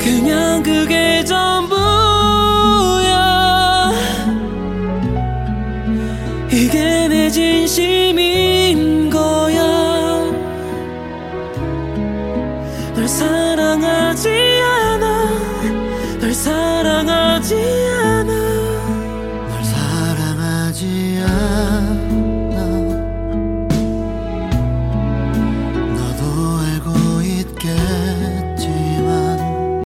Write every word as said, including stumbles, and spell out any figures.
그냥 그게 전부야. 이게 내 진심인 거야. 널 사랑하지 않아, 널 사랑하지 않아, 널 사랑하지 않아.